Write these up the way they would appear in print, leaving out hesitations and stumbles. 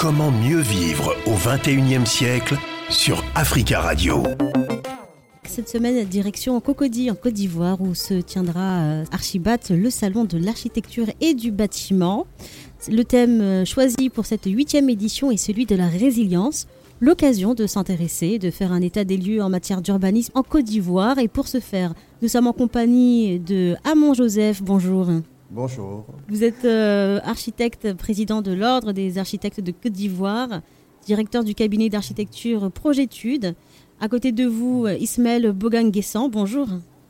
Comment mieux vivre au 21e siècle sur Africa Radio. Cette semaine, direction Cocody en Côte d'Ivoire où se tiendra Archibat, le salon de l'architecture et du bâtiment. Le thème choisi pour cette 8e édition est celui de la résilience. L'occasion de s'intéresser, de faire un état des lieux en matière d'urbanisme en Côte d'Ivoire. Et pour ce faire, nous sommes en compagnie de Hamon Joseph. Bonjour. Bonjour. Vous êtes architecte, président de l'Ordre des architectes de Côte d'Ivoire, directeur du cabinet d'architecture Projetude. À côté de vous, Ismaël Bogan-Guessan. Bonjour.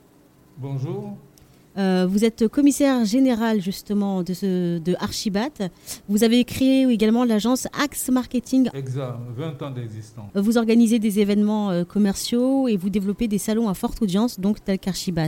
Bonjour. Vous êtes commissaire général justement de Archibat. Vous avez créé également l'agence Axe Marketing. Exact, 20 ans d'existence. Vous organisez des événements commerciaux et vous développez des salons à forte audience, donc tel qu'Archibat.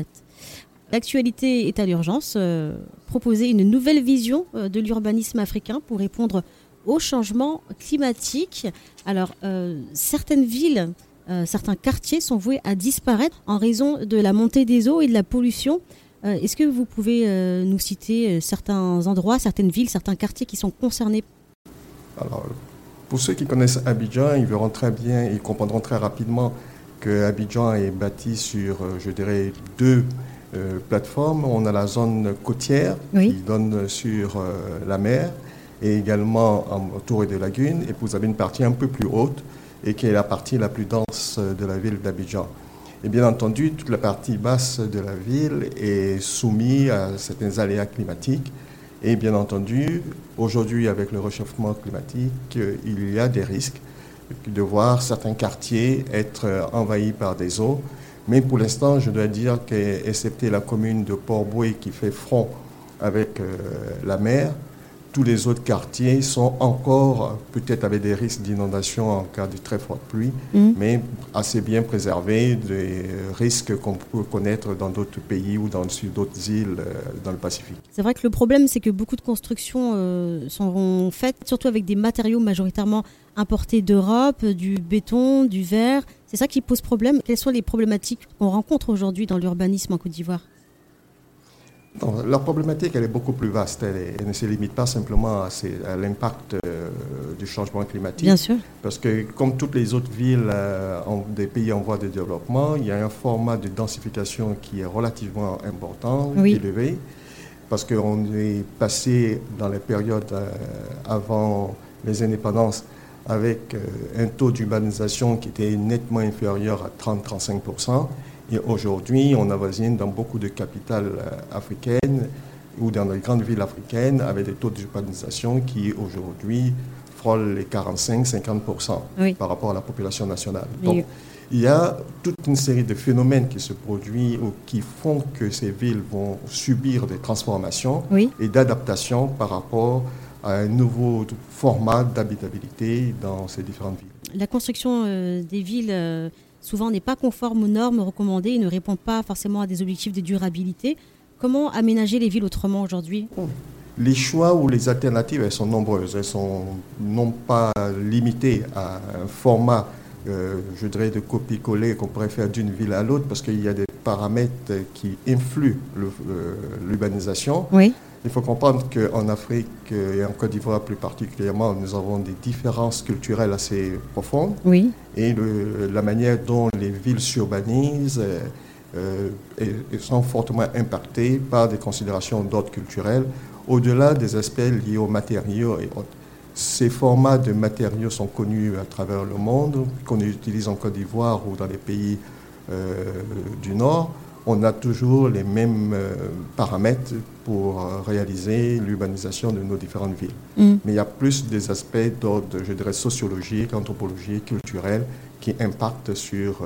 L'actualité est à l'urgence. Proposer une nouvelle vision de l'urbanisme africain pour répondre au changement climatique. Alors, certaines villes, certains quartiers sont voués à disparaître en raison de la montée des eaux et de la pollution. Est-ce que vous pouvez nous citer certains endroits, certaines villes, certains quartiers qui sont concernés? Alors, pour ceux qui connaissent Abidjan, ils verront très bien, ils comprendront très rapidement que Abidjan est bâti sur, je dirais, deux plateformes. On a la zone côtière qui donne sur la mer et également autour des lagunes. Et vous avez une partie un peu plus haute et qui est la partie la plus dense de la ville d'Abidjan. Et bien entendu, toute la partie basse de la ville est soumise à certains aléas climatiques. Et bien entendu, aujourd'hui, avec le réchauffement climatique, il y a des risques de voir certains quartiers être envahis par des eaux. Mais pour l'instant, je dois dire qu'excepté la commune de Port-Boué qui fait front avec la mer, tous les autres quartiers sont encore, peut-être avec des risques d'inondation en cas de très forte pluie, mais assez bien préservés des risques qu'on peut connaître dans d'autres pays ou sur d'autres îles dans le Pacifique. C'est vrai que le problème, c'est que beaucoup de constructions sont faites, surtout avec des matériaux majoritairement importés d'Europe, du béton, du verre. C'est ça qui pose problème. Quelles sont les problématiques qu'on rencontre aujourd'hui dans l'urbanisme en Côte d'Ivoire ? Non, la problématique, elle est beaucoup plus vaste. Elle ne se limite pas simplement à l'impact du changement climatique. Bien sûr. Parce que comme toutes les autres villes des pays en voie de développement, il y a un format de densification qui est relativement important, élevé. Parce qu'on est passé dans les périodes avant les indépendances avec un taux d'urbanisation qui était nettement inférieur à 30-35%. Et aujourd'hui, on avoisine dans beaucoup de capitales africaines ou dans les grandes villes africaines avec des taux d'urbanisation qui aujourd'hui frôlent les 45-50% par rapport à la population nationale. Donc, il y a toute une série de phénomènes qui se produisent ou qui font que ces villes vont subir des transformations et d'adaptation par rapport à un nouveau format d'habitabilité dans ces différentes villes. La construction des villes souvent n'est pas conforme aux normes recommandées et ne répond pas forcément à des objectifs de durabilité. Comment aménager les villes autrement aujourd'hui ? Les choix ou les alternatives, elles sont nombreuses. Elles sont non pas limitées à un format, je dirais, de copier-coller qu'on pourrait faire d'une ville à l'autre parce qu'il y a des paramètres qui influent l'urbanisation. Il faut comprendre qu'en Afrique et en Côte d'Ivoire plus particulièrement, nous avons des différences culturelles assez profondes. Et la manière dont les villes s'urbanisent sont fortement impactées par des considérations d'ordre culturel, au-delà des aspects liés aux matériaux et autres. Ces formats de matériaux sont connus à travers le monde, qu'on utilise en Côte d'Ivoire ou dans les pays du Nord. On a toujours les mêmes paramètres pour réaliser l'urbanisation de nos différentes villes. Mais il y a plus des aspects d'ordre, je dirais, sociologique, anthropologique, culturel, qui impactent sur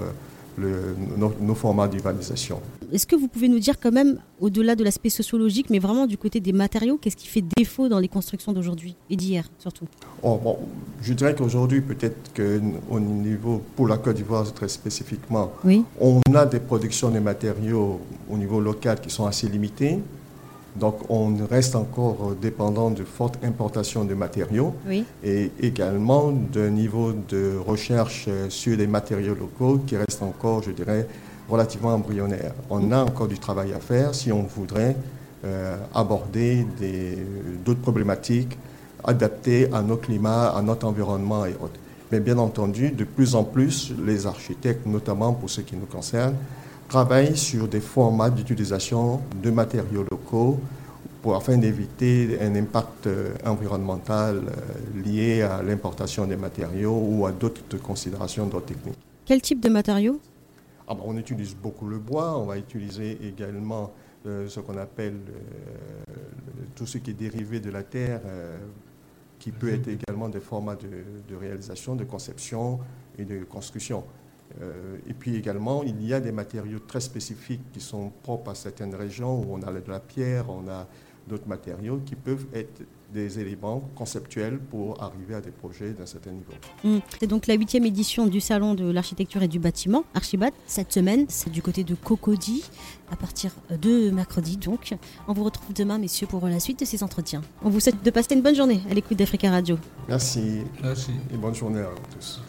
nos formats d'urbanisation. Est-ce que vous pouvez nous dire quand même, au-delà de l'aspect sociologique, mais vraiment du côté des matériaux, qu'est-ce qui fait défaut dans les constructions d'aujourd'hui et d'hier surtout ? Je dirais qu'aujourd'hui, peut-être qu'au niveau, pour la Côte d'Ivoire très spécifiquement, on a des productions de matériaux au niveau local qui sont assez limitées. Donc, on reste encore dépendant de fortes importations de matériaux et également d'un niveau de recherche sur les matériaux locaux qui reste encore, je dirais, relativement embryonnaire. On a encore du travail à faire si on voudrait aborder d'autres problématiques adaptés à nos climats, à notre environnement et autres. Mais bien entendu, de plus en plus, les architectes, notamment pour ce qui nous concerne, travaillent sur des formats d'utilisation de matériaux locaux afin d'éviter un impact environnemental lié à l'importation des matériaux ou à d'autres considérations d'autres techniques. Quel type de matériaux ? On utilise beaucoup le bois, on va utiliser également ce qu'on appelle tout ce qui est dérivé de la terre, qui peut être également des formats de réalisation, de conception et de construction. Et puis également, il y a des matériaux très spécifiques qui sont propres à certaines régions où on a de la pierre, on a d'autres matériaux qui peuvent être des éléments conceptuels pour arriver à des projets d'un certain niveau. C'est donc la 8e édition du Salon de l'architecture et du bâtiment, Archibat. Cette semaine, c'est du côté de Cocody, à partir de mercredi donc. On vous retrouve demain, messieurs, pour la suite de ces entretiens. On vous souhaite de passer une bonne journée à l'écoute d'Africa Radio. Merci. Merci. Et bonne journée à vous tous.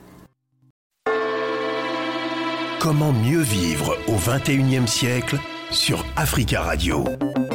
Comment mieux vivre au 21e siècle sur Africa Radio.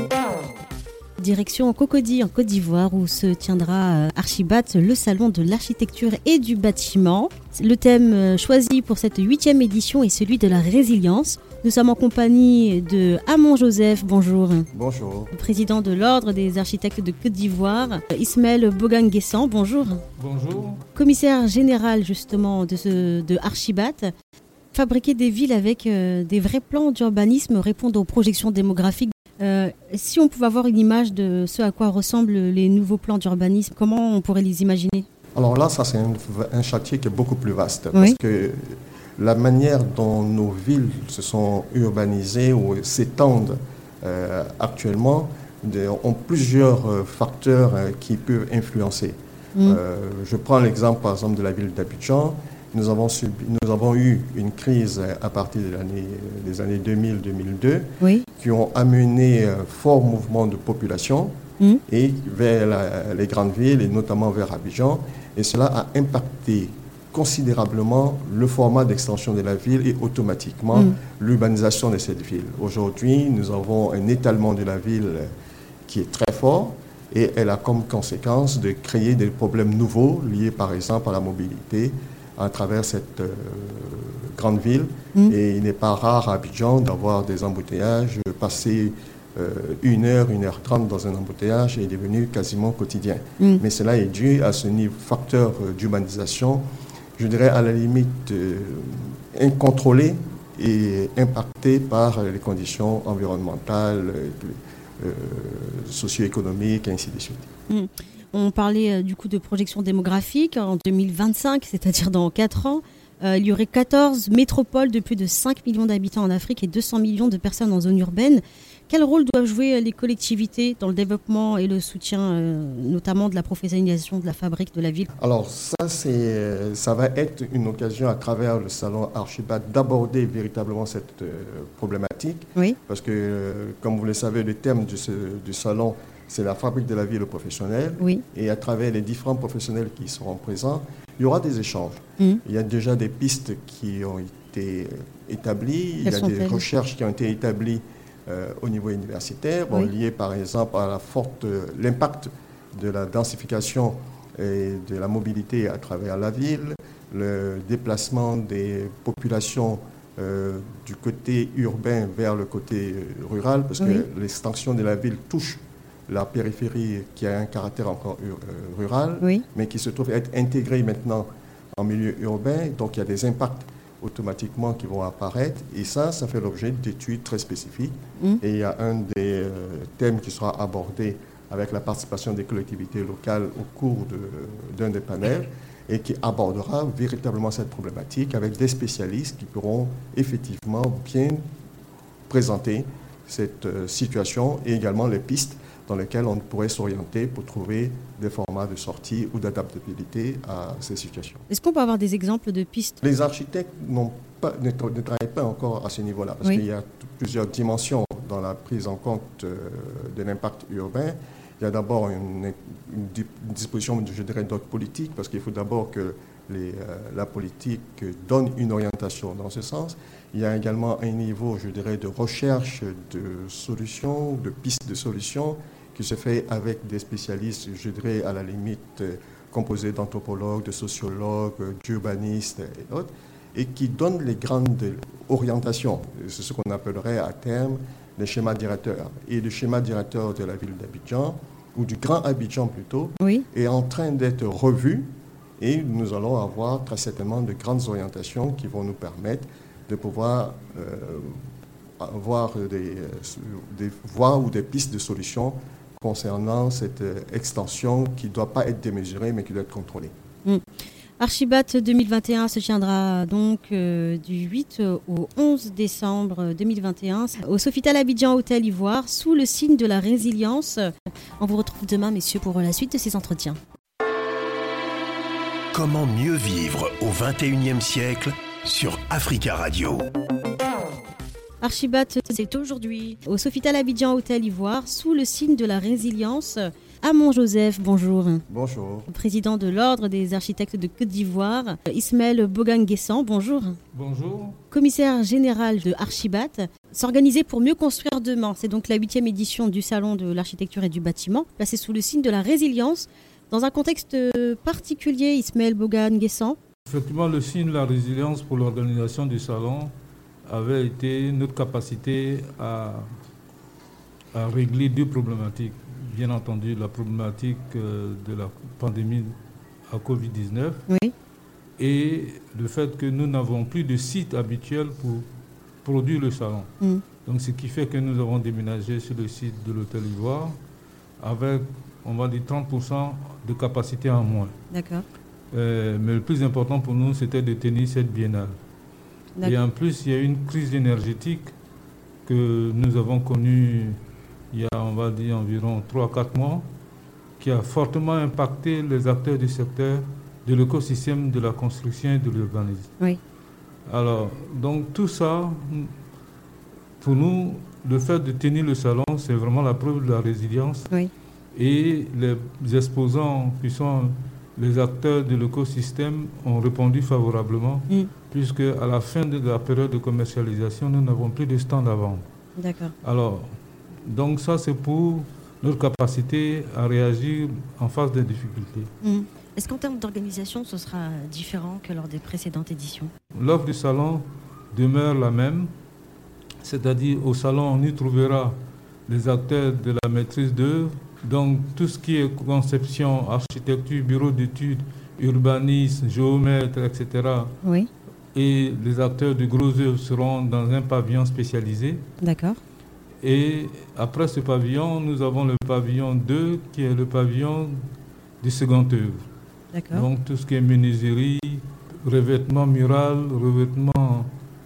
Direction Cocody en Côte d'Ivoire où se tiendra Archibat, le salon de l'architecture et du bâtiment. Le thème choisi pour cette 8e édition est celui de la résilience. Nous sommes en compagnie de Amon Joseph, bonjour. Bonjour. Président de l'Ordre des architectes de Côte d'Ivoire. Ismaël Bogan-Guessan, bonjour. Bonjour. Commissaire général justement de Archibat. Fabriquer des villes avec des vrais plans d'urbanisme répondent aux projections démographiques. Si on pouvait avoir une image de ce à quoi ressemblent les nouveaux plans d'urbanisme, comment on pourrait les imaginer ? Alors là, ça c'est un chantier qui est beaucoup plus vaste. Oui. Parce que la manière dont nos villes se sont urbanisées ou s'étendent actuellement ont plusieurs facteurs qui peuvent influencer. Je prends l'exemple par exemple de la ville d'Abidjan. Nous avons eu une crise à partir des années 2000-2002 Oui. qui ont amené un fort mouvement de population et vers les grandes villes et notamment vers Abidjan. Et cela a impacté considérablement le format d'extension de la ville et automatiquement l'urbanisation de cette ville. Aujourd'hui, nous avons un étalement de la ville qui est très fort et elle a comme conséquence de créer des problèmes nouveaux liés par exemple à la mobilité à travers cette grande ville. Et il n'est pas rare à Abidjan d'avoir des embouteillages. Passer 1h30 dans un embouteillage est devenu quasiment quotidien. Mais cela est dû à ce facteur d'urbanisation, je dirais à la limite incontrôlé et impacté par les conditions environnementales, socio-économiques, et ainsi de suite. On parlait du coup de projection démographique. En 2025, c'est-à-dire dans 4 ans, il y aurait 14 métropoles de plus de 5 millions d'habitants en Afrique et 200 millions de personnes en zone urbaine. Quel rôle doivent jouer les collectivités dans le développement et le soutien, notamment de la professionnalisation de la fabrique de la ville ? Alors ça va être une occasion à travers le salon Archibat d'aborder véritablement cette problématique. Oui. Parce que, comme vous le savez, le thème du salon, c'est la fabrique de la ville professionnelle. Oui. Et à travers les différents professionnels qui seront présents, il y aura des échanges. Il y a déjà des pistes qui ont été établies, il y a des recherches qui ont été établies au niveau universitaire, liées par exemple à l'impact de la densification et de la mobilité à travers la ville, le déplacement des populations du côté urbain vers le côté rural, parce que l'extension de la ville touche la périphérie qui a un caractère encore rural, mais qui se trouve être intégrée maintenant en milieu urbain. Donc il y a des impacts automatiquement qui vont apparaître. Et ça fait l'objet d'études très spécifiques. Et il y a un des thèmes qui sera abordé avec la participation des collectivités locales au cours d'un des panels et qui abordera véritablement cette problématique avec des spécialistes qui pourront effectivement bien présenter cette situation et également les pistes dans lesquelles on pourrait s'orienter pour trouver des formats de sortie ou d'adaptabilité à ces situations. Est-ce qu'on peut avoir des exemples de pistes ? Les architectes ne travaillent pas encore à ce niveau-là, parce qu'il y a plusieurs dimensions dans la prise en compte de l'impact urbain. Il y a d'abord une disposition, je dirais, d'ordre politique, parce qu'il faut d'abord que la politique donne une orientation dans ce sens. Il y a également un niveau, je dirais, de recherche de solutions, de pistes de solutions qui se fait avec des spécialistes, je dirais à la limite, composés d'anthropologues, de sociologues, d'urbanistes et autres, et qui donne les grandes orientations. C'est ce qu'on appellerait à terme les schémas directeurs. Et le schéma directeur de la ville d'Abidjan, ou du Grand Abidjan plutôt, Oui. est en train d'être revu, et nous allons avoir très certainement de grandes orientations qui vont nous permettre de pouvoir avoir des voies ou des pistes de solutions concernant cette extension qui ne doit pas être démesurée, mais qui doit être contrôlée. Archibat 2021 se tiendra donc du 8 au 11 décembre 2021 au Sofitel Abidjan Hôtel Ivoire sous le signe de la résilience. On vous retrouve demain, messieurs, pour la suite de ces entretiens. Comment mieux vivre au 21e siècle sur Africa Radio. Archibat, c'est aujourd'hui au Sofitel Abidjan Hôtel Ivoire sous le signe de la résilience. Amon Joseph, bonjour. Bonjour. Président de l'Ordre des architectes de Côte d'Ivoire. Ismaël Bogan-Guessan, bonjour. Bonjour. Commissaire général de Archibat. S'organiser pour mieux construire demain. C'est donc la 8e édition du Salon de l'architecture et du bâtiment, placée sous le signe de la résilience. Dans un contexte particulier, Ismaël Bogan-Guessan. Effectivement, le signe de la résilience pour l'organisation du salon avait été notre capacité à régler deux problématiques. Bien entendu, la problématique de la pandémie à Covid-19 Oui. et le fait que nous n'avons plus de site habituel pour produire le salon. Donc, ce qui fait que nous avons déménagé sur le site de l'Hôtel Ivoire avec, on va dire, 30% de capacité en moins. D'accord. Mais le plus important pour nous, c'était de tenir cette biennale. Et en plus, il y a une crise énergétique que nous avons connue il y a, on va dire, environ 3-4 mois, qui a fortement impacté les acteurs du secteur de l'écosystème de la construction et de l'urbanisme. Oui. Alors, donc tout ça, pour nous, le fait de tenir le salon, c'est vraiment la preuve de la résilience. Oui. Et les exposants qui sont les acteurs de l'écosystème ont répondu favorablement, puisque à la fin de la période de commercialisation, nous n'avons plus de stand à vendre. D'accord. Alors, donc ça, c'est pour notre capacité à réagir en face des difficultés. Est-ce qu'en termes d'organisation, ce sera différent que lors des précédentes éditions? L'offre du salon demeure la même, c'est-à-dire au salon, on y trouvera les acteurs de la maîtrise d'œuvre, donc tout ce qui est conception, architecture, bureau d'études, urbanisme, géomètre, etc. Oui. Et les acteurs de gros œuvres seront dans un pavillon spécialisé. D'accord. Et après ce pavillon, nous avons le pavillon 2 qui est le pavillon du second œuvre. D'accord. Donc tout ce qui est menuiserie, revêtement mural, revêtement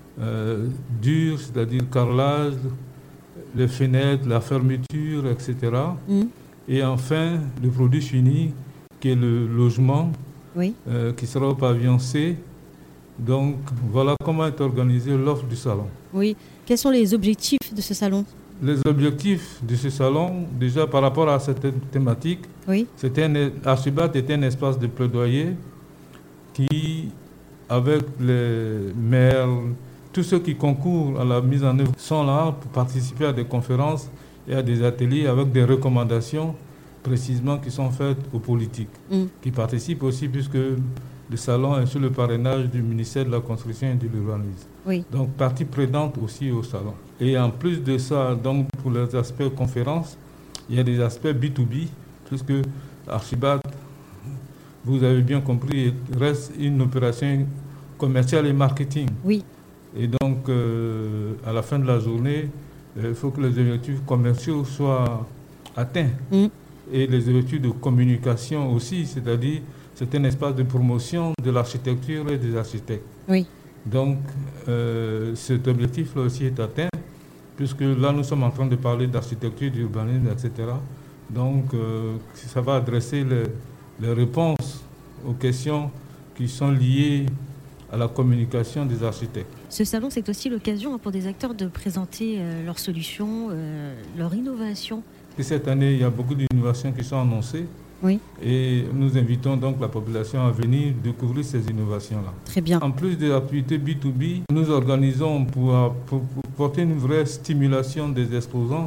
dur, c'est-à-dire carrelage, les fenêtres, la fermeture, etc. Et enfin, le produit fini qui est le logement, Oui. qui sera au pavillon C. Donc voilà comment est organisée l'offre du salon. Oui. Quels sont les objectifs de ce salon? Les objectifs de ce salon, déjà par rapport à cette thématique, Oui. Archibat était un espace de plaidoyer qui, avec les maires, tous ceux qui concourent à la mise en œuvre sont là pour participer à des conférences et à des ateliers avec des recommandations précisément qui sont faites aux politiques, qui participent aussi puisque le salon est sous le parrainage du ministère de la Construction et de l'Urbanisme. Oui. Donc, partie prenante aussi au salon. Et en plus de ça, donc, pour les aspects conférences, il y a des aspects B2B, puisque Archibat, vous avez bien compris, reste une opération commerciale et marketing. Oui. Et donc, à la fin de la journée, il faut que les objectifs commerciaux soient atteints. Et les objectifs de communication aussi, c'est-à-dire c'est un espace de promotion de l'architecture et des architectes. Oui. Donc, cet objectif-là aussi est atteint, puisque là, nous sommes en train de parler d'architecture, d'urbanisme, etc. Donc, ça va adresser les réponses aux questions qui sont liées à la communication des architectes. Ce salon, c'est aussi l'occasion pour des acteurs de présenter leurs solutions, leur innovation. Et cette année, il y a beaucoup d'innovations qui sont annoncées. Oui. Et nous invitons donc la population à venir découvrir ces innovations-là. Très bien. En plus des activités B2B, nous organisons pour porter une vraie stimulation des exposants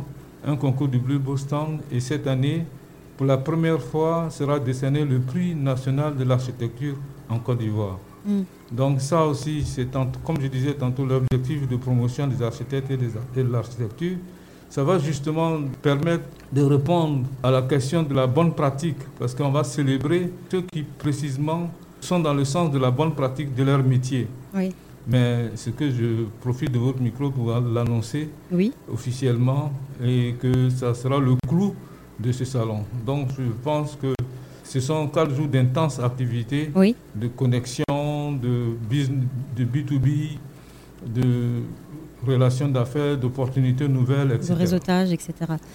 un concours du plus beau stand. Et cette année, pour la première fois, sera décerné le prix national de l'architecture en Côte d'Ivoire. Donc ça aussi, c'est comme je disais tantôt, l'objectif de promotion des architectes et de l'architecture. Ça va justement permettre de répondre à la question de la bonne pratique, parce qu'on va célébrer ceux qui précisément sont dans le sens de la bonne pratique de leur métier. Oui. Mais ce que je profite de votre micro pour l'annoncer officiellement, et que ça sera le clou de ce salon. Donc je pense que ce sont 4 jours d'intenses activités, de connexion, de B2B, de relations d'affaires, d'opportunités nouvelles, etc. De réseautage, etc.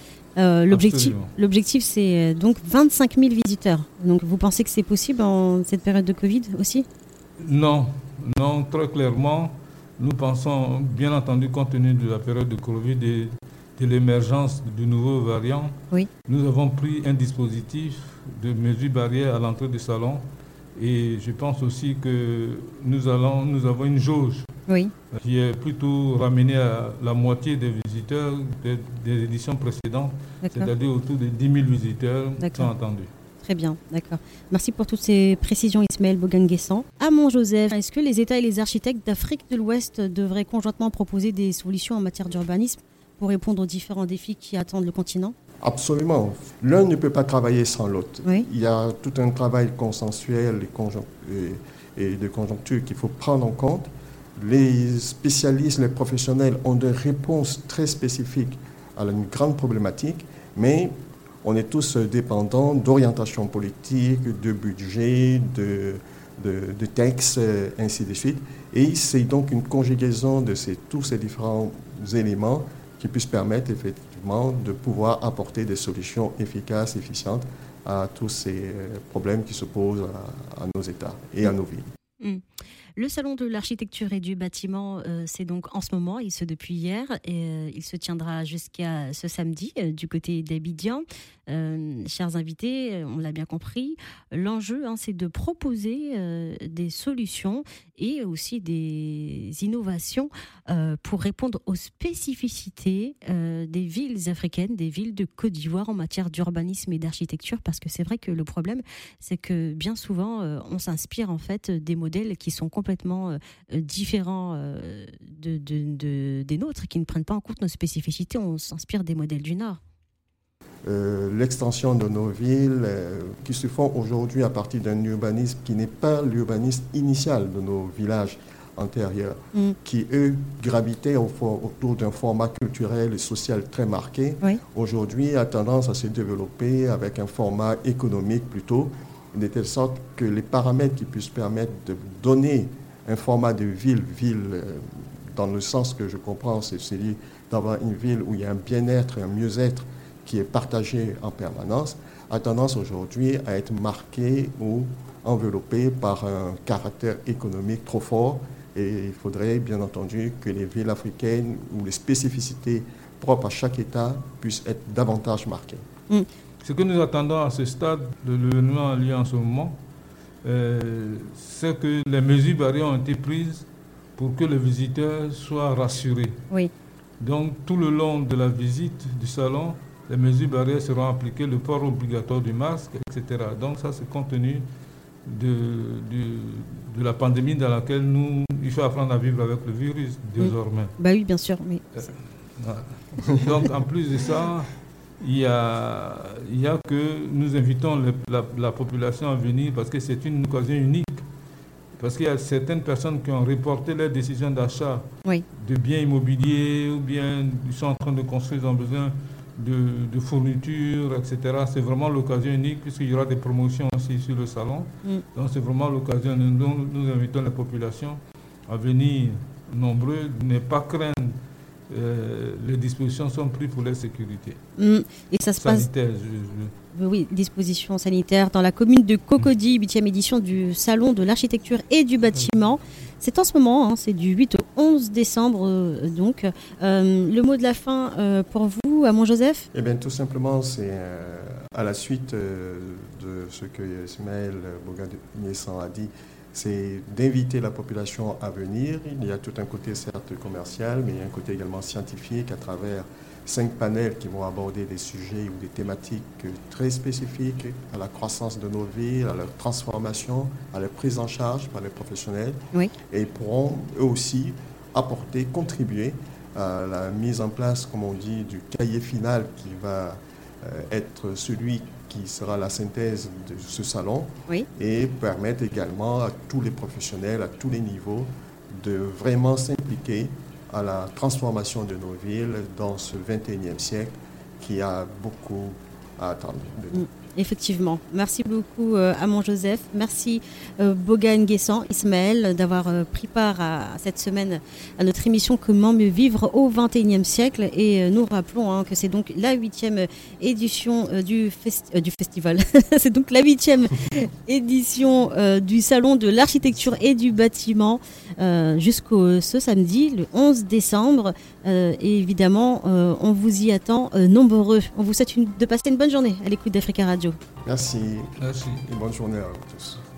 L'objectif, c'est donc 25 000 visiteurs. Donc vous pensez que c'est possible en cette période de Covid aussi ? Non, très clairement. Nous pensons, bien entendu, compte tenu de la période de Covid et de l'émergence de nouveaux variants, nous avons pris un dispositif de mesures barrières à l'entrée du salon. Et je pense aussi que nous avons une jauge qui est plutôt ramenée à la moitié des visiteurs des éditions précédentes, c'est-à-dire autour de 10 000 visiteurs sont attendus. Très bien, d'accord. Merci pour toutes ces précisions, Ismaël Bogan-Guessan. Amon Joseph, est-ce que les États et les architectes d'Afrique de l'Ouest devraient conjointement proposer des solutions en matière d'urbanisme pour répondre aux différents défis qui attendent le continent ? Absolument. L'un ne peut pas travailler sans l'autre. Il y a tout un travail consensuel et de conjoncture qu'il faut prendre en compte. Les spécialistes, les professionnels ont des réponses très spécifiques à une grande problématique, mais on est tous dépendants d'orientation politique, de budget, de textes, ainsi de suite. Et c'est donc une conjugaison de tous ces différents éléments qui puissent permettre effectivement de pouvoir apporter des solutions efficaces, efficientes à tous ces problèmes qui se posent à nos États et à nos villes. Le salon de l'architecture et du bâtiment, c'est donc en ce moment, et ce depuis hier, et il se tiendra jusqu'à ce samedi du côté d'Abidjan. Chers invités, on l'a bien compris, l'enjeu, c'est de proposer des solutions et aussi des innovations pour répondre aux spécificités des villes africaines, des villes de Côte d'Ivoire en matière d'urbanisme et d'architecture, parce que c'est vrai que le problème, c'est que bien souvent, on s'inspire en fait des modèles qui sont complètement différents des nôtres, qui ne prennent pas en compte nos spécificités. On s'inspire des modèles du Nord. L'extension de nos villes qui se font aujourd'hui à partir d'un urbanisme qui n'est pas l'urbanisme initial de nos villages antérieurs, qui eux gravitaient autour d'un format culturel et social très marqué, aujourd'hui a tendance à se développer avec un format économique plutôt, de telle sorte que les paramètres qui puissent permettre de donner un format de ville dans le sens que je comprends, c'est celui d'avoir une ville où il y a un bien-être et un mieux-être qui est partagé en permanence, a tendance aujourd'hui à être marqué ou enveloppé par un caractère économique trop fort. Et il faudrait bien entendu que les villes africaines ou les spécificités propres à chaque État puissent être davantage marquées. Ce que nous attendons à ce stade de l'événement lié en ce moment, c'est que les mesures barrières ont été prises pour que les visiteurs soient rassurés. Donc tout le long de la visite du salon, les mesures barrières seront appliquées, le port obligatoire du masque, etc. Donc ça, c'est compte tenu de la pandémie dans laquelle il faut apprendre à vivre avec le virus désormais. Oui, bien sûr. Oui. Donc en plus de ça, il y a que nous invitons la population à venir parce que c'est une occasion unique. Parce qu'il y a certaines personnes qui ont reporté leur décision d'achat de biens immobiliers ou bien ils sont en train de construire, ils ont besoin de fournitures, etc. C'est vraiment l'occasion unique puisqu'il y aura des promotions aussi sur le salon. Donc c'est vraiment l'occasion. Nous invitons la population à venir nombreux, ne pas craindre. Les dispositions sont prises pour la sécurité. Et ça se sanitaire, passe. Oui, dispositions sanitaires dans la commune de Cocody, 8e édition du Salon de l'architecture et du bâtiment. C'est en ce moment, c'est du 8 au 11 décembre. Donc, le mot de la fin pour vous, Amon Joseph ? Eh bien, tout simplement, c'est à la suite de ce que Ismaël Bogan-Guessan a dit, c'est d'inviter la population à venir. Il y a tout un côté certes commercial, mais il y a un côté également scientifique à travers 5 panels qui vont aborder des sujets ou des thématiques très spécifiques à la croissance de nos villes, à leur transformation, à leur prise en charge par les professionnels. Oui. Et ils pourront eux aussi apporter, contribuer à la mise en place, comme on dit, du cahier final qui va être celui qui sera la synthèse de ce salon, Oui. et permettre également à tous les professionnels, à tous les niveaux, de vraiment s'impliquer à la transformation de nos villes dans ce 21e siècle qui a beaucoup à attendre de nous. Effectivement. Merci beaucoup Amon Joseph. Merci Boga Nguessan, Ismaël, d'avoir pris part à cette semaine à notre émission Comment mieux vivre au XXIe siècle. Et nous rappelons que c'est donc la 8e édition du festival. C'est donc la 8e édition du Salon de l'architecture et du bâtiment jusqu'au ce samedi, le 11 décembre. Et évidemment, on vous y attend nombreux. On vous souhaite de passer une bonne journée à l'écoute d'Africa Radio. Merci. Merci. Et bonne journée à vous tous.